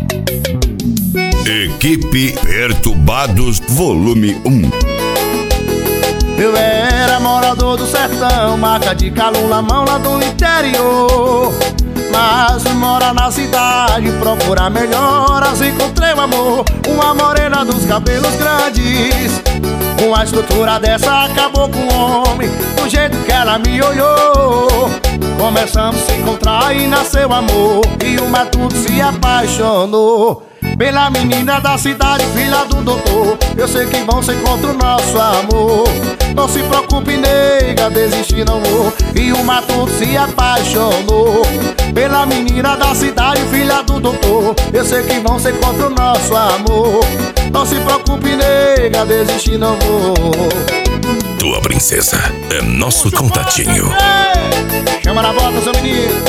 Equipe Perturbados, volume 1. Eu era morador do sertão, marca de calula, mão lá do interior. Mas fui morar na cidade, procurar melhoras, encontrei o amor. Uma morena dos cabelos grandes, com a estrutura dessa acabou com o homem, do jeito que ela me olhou. Começamos a se encontrar e nasceu amor, e o matuto se apaixonou pela menina da cidade, filha do doutor. Eu sei que vão ser contra o nosso amor. Não se preocupe, nega, desistir não vou. E o matuto se apaixonou pela menina da cidade, filha do doutor. Eu sei que vão ser contra o nosso amor. Não se preocupe, nega, desistir não vou. Tua princesa é nosso contatinho. Chama na bota, seu menino.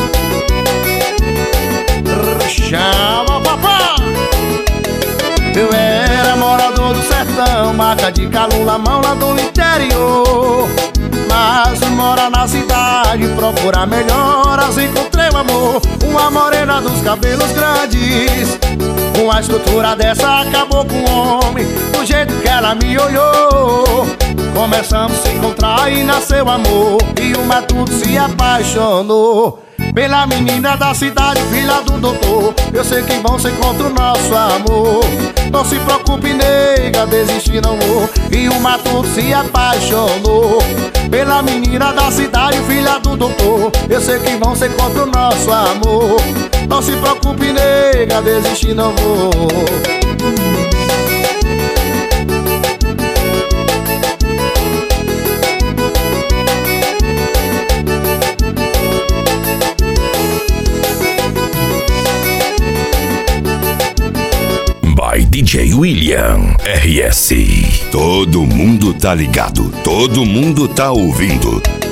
Chama, papá. Eu era morador do sertão, marca de calula, mão lá do interior. Mas fui morar na cidade, procurar melhoras, encontrei o amor. Uma morena dos cabelos grandes, com a estrutura dessa acabou com o homem, do jeito que ela me olhou. Começamos a se encontrar e nasceu amor, e o matuto se apaixonou pela menina da cidade, filha do doutor. Eu sei que vão ser contra o nosso amor. Não se preocupe, nega, desistir não vou. E o matuto se apaixonou pela menina da cidade, filha do doutor. Eu sei que vão ser contra o nosso amor. Não se preocupe, nega, desistir não vou. DJ William RS. Todo mundo tá ligado, todo mundo tá ouvindo.